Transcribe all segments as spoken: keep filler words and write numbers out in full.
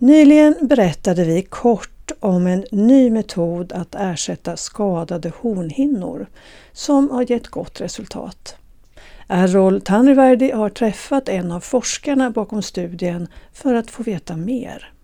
Nyligen berättade vi kort om en ny metod att ersätta skadade hornhinnor som har gett gott resultat. Errol Tanriverdi har träffat en av forskarna bakom studien för att få veta mer.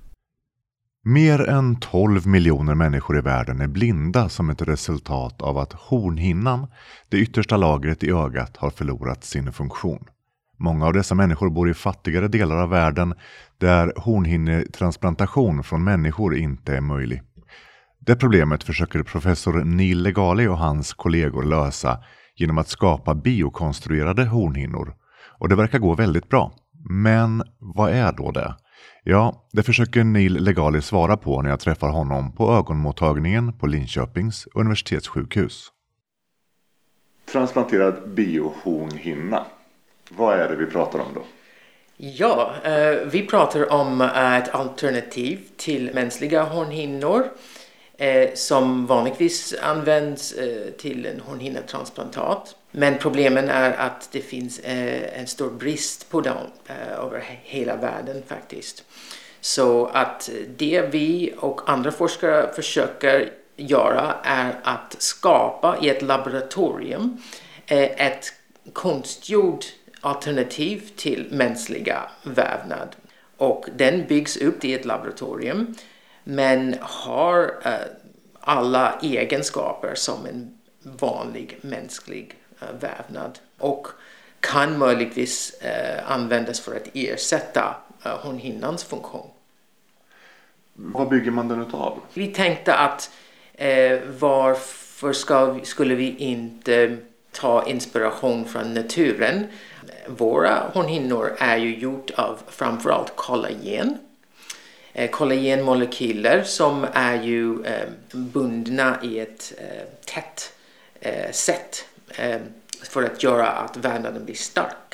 Mer än tolv miljoner människor i världen är blinda som ett resultat av att hornhinnan, det yttersta lagret i ögat, har förlorat sin funktion. Många av dessa människor bor i fattigare delar av världen där hornhinnetransplantation från människor inte är möjlig. Det problemet försöker professor Neil Legali och hans kollegor lösa genom att skapa biokonstruerade hornhinnor. Och det verkar gå väldigt bra. Men vad är då det? Ja, det försöker Neil Legali svara på när jag träffar honom på ögonmottagningen på Linköpings universitetssjukhus. Transplanterad biohornhinna. Vad är det vi pratar om då? Ja, eh, vi pratar om ett alternativ till mänskliga hornhinnor eh, som vanligtvis används eh, till en hornhinnetransplantat. Men problemen är att det finns eh, en stor brist på dem eh, över hela världen faktiskt. Så att det vi och andra forskare försöker göra är att skapa i ett laboratorium eh, ett konstgjord alternativ till mänskliga vävnad. Och den byggs upp i ett laboratorium men har eh, alla egenskaper som en vanlig mänsklig eh, vävnad. Och kan möjligtvis eh, användas för att ersätta eh, hornhinnans funktion. Vad bygger man den utav? Vi tänkte att eh, varför ska, skulle vi inte ta inspiration från naturen? Våra hornhinnor är ju gjort av framförallt kollagen. Eh, kollagenmolekyler som är ju eh, bundna i ett eh, tätt eh, sätt eh, för att göra att vävnaden blir stark.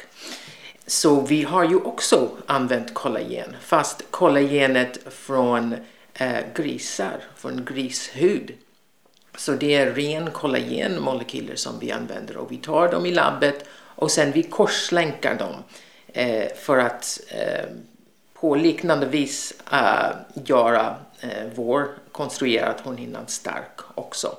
Så vi har ju också använt kollagen, fast kollagenet från eh, grisar, från grishud. Så det är ren kollagenmolekyler som vi använder och vi tar dem i labbet och sen vi korslänkar dem eh, för att eh, på liknande vis eh, göra eh, vår konstruerad hornhinnan stark också.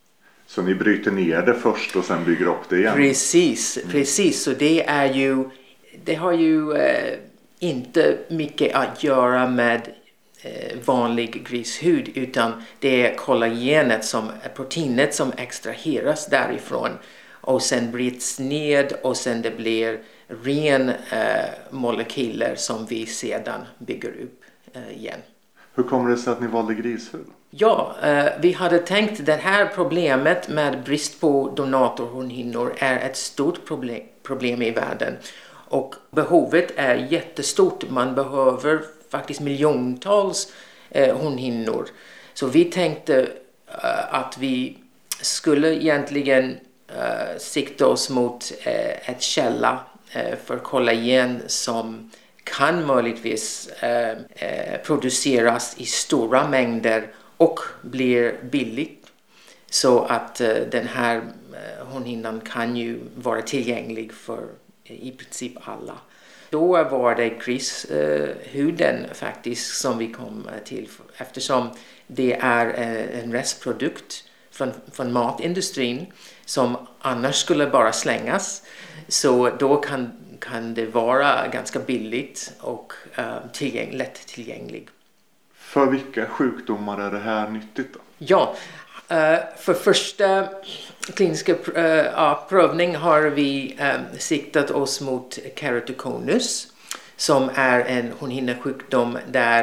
Så ni bryter ner det först och sen bygger upp det igen? Precis, mm. precis. Så det är ju, det har ju eh, inte mycket att göra med eh, vanlig grishud utan det är kollagenet som proteinet som extraheras därifrån och sen bryts ned och sen det blir ren eh, molekyler som vi sedan bygger upp eh, igen. Hur kommer det sig att ni valde grishud? Ja, eh, vi hade tänkt att det här problemet med brist på donatorhornhinnor är ett stort problem, problem i världen. Och behovet är jättestort. Man behöver faktiskt miljontals eh, hornhinnor. Så vi tänkte eh, att vi skulle egentligen eh, sikta oss mot eh, ett källa eh, för kollagen som kan möjligtvis eh, eh, produceras i stora mängder och blir billigt. Så att eh, den här eh, hornhinnan kan ju vara tillgänglig för i princip alla. Då var det grishuden eh, faktiskt som vi kom till eftersom det är eh, en restprodukt från, från matindustrin som annars skulle bara slängas. Så då kan, kan det vara ganska billigt och eh, tillgäng, lätt tillgänglig. För vilka sjukdomar är det här nyttigt då? Ja, uh, för första kliniska uh, prövning har vi um, siktat oss mot keratoconus som är en hornhinnesjukdom där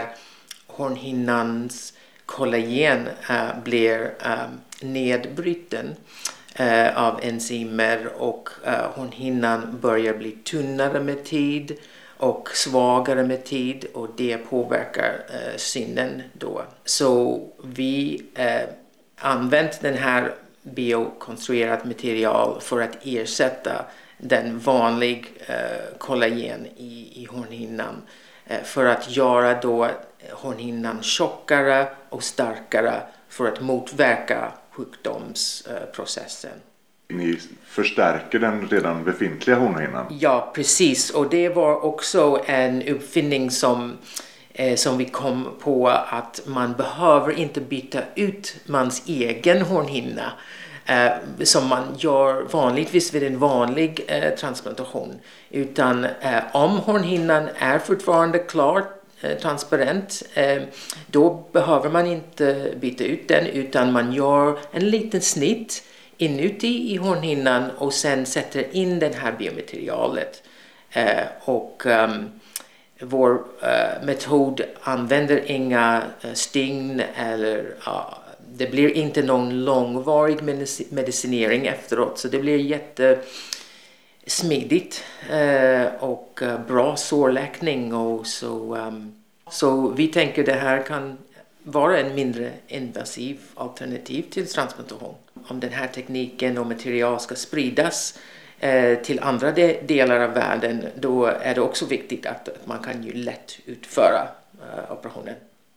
hornhinnans kollagen uh, blir um, nedbruten uh, av enzymer och uh, hornhinnan börjar bli tunnare med tid och svagare med tid och det påverkar eh, synen då. Så vi eh, använt den här biokonstruerat material för att ersätta den vanlig eh, kollagen i, i hornhinnan eh, för att göra då hornhinnan tjockare och starkare för att motverka sjukdomsprocessen. Eh, Ni förstärker den redan befintliga hornhinnan? Ja, precis. Och det var också en uppfinning som eh, som vi kom på att man behöver inte byta ut mans egen hornhinna eh, som man gör vanligtvis vid en vanlig eh, transplantation. Utan eh, om hornhinnan är fortfarande klart transparent, då behöver man inte byta ut den, utan man gör en liten snitt inuti i hornhinnan och sen sätter in det här biomaterialet. Och um, vår uh, metod använder inga uh, sting eller uh, det blir inte någon långvarig medic- medicinering efteråt, så det blir jätte smidigt eh, och eh, bra sårläkning och så, um, så vi tänker det här kan vara en mindre invasiv alternativ till transplantation. Om den här tekniken och material ska spridas eh, till andra de- delar av världen, då är det också viktigt att, att man kan ju lätt utföra eh, operationen.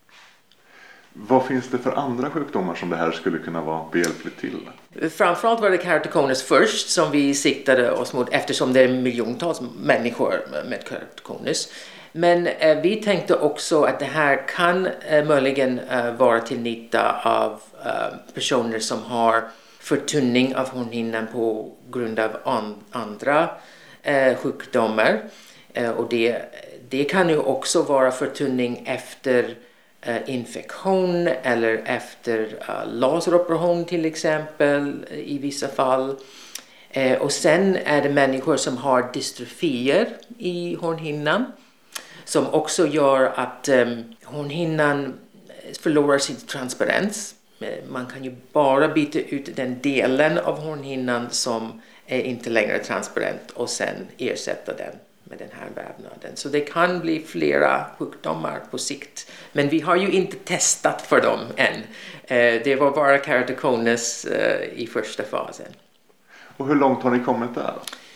Vad finns det för andra sjukdomar som det här skulle kunna vara behjälpligt till? Framförallt var det keratokonus först som vi siktade oss mot, eftersom det är miljontals människor med keratokonus. Men eh, vi tänkte också att det här kan eh, möjligen eh, vara till nytta av eh, personer som har förtunning av hornhinnan på grund av an- andra eh, sjukdomar. Eh, och det, det kan ju också vara förtunning efter infektion eller efter uh, laseroperation till exempel i vissa fall. Eh, och sen är det människor som har dystrofier i hornhinnan som också gör att um, hornhinnan förlorar sin transparens. Man kan ju bara byta ut den delen av hornhinnan som är inte längre transparent och sen ersätta den med den här vävnaden. Så det kan bli flera sjukdomar på sikt. Men vi har ju inte testat för dem än. Eh, det var bara keratokonus eh, i första fasen. Och hur långt har ni kommit där?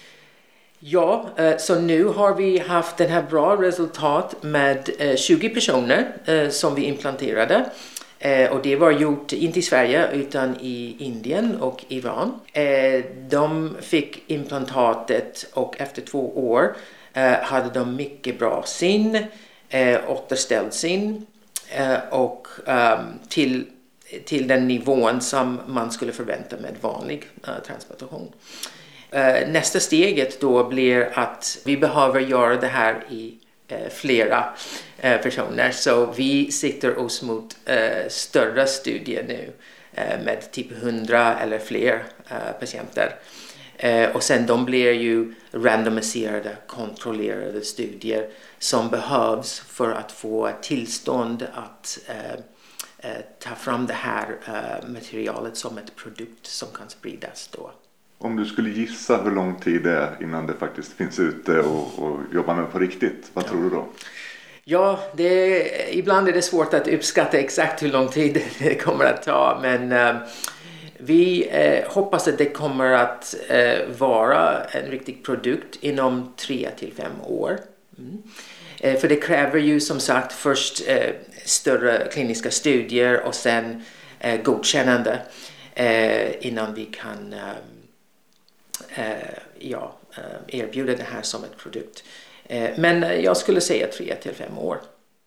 Ja, eh, så nu har vi haft den här bra resultat med eh, tjugo personer eh, som vi implanterade. Eh, och det var gjort inte i Sverige utan i Indien och Iran. Eh, de fick implantatet och efter två år eh, hade de mycket bra syn, eh, återställd syn eh, och eh, till, till den nivån som man skulle förvänta med vanlig eh, transplantation. Eh, nästa steget då blir att vi behöver göra det här i eh, flera eh, personer. Så vi siktar oss mot eh, större studier nu eh, med typ hundra eller fler eh, patienter. Eh, och sen de blir ju randomiserade, kontrollerade studier som behövs för att få tillstånd att eh, eh, ta fram det här eh, materialet som ett produkt som kan spridas då. Om du skulle gissa hur lång tid det är innan det faktiskt finns ute och, och jobbar med på riktigt, vad ja. tror du då? Ja, det, ibland är det svårt att uppskatta exakt hur lång tid det kommer att ta, men eh, vi eh, hoppas att det kommer att eh, vara en riktig produkt inom tre till fem år. Mm. Eh, för det kräver ju som sagt först eh, större kliniska studier och sen eh, godkännande eh, innan vi kan eh, eh, ja, eh, erbjuda det här som ett produkt. Eh, men jag skulle säga tre till fem år.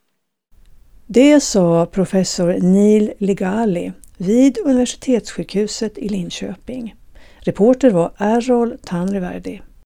Det sa professor Neil Ligali vid Universitetssjukhuset i Linköping. Reporter var Errol Tanriverdi.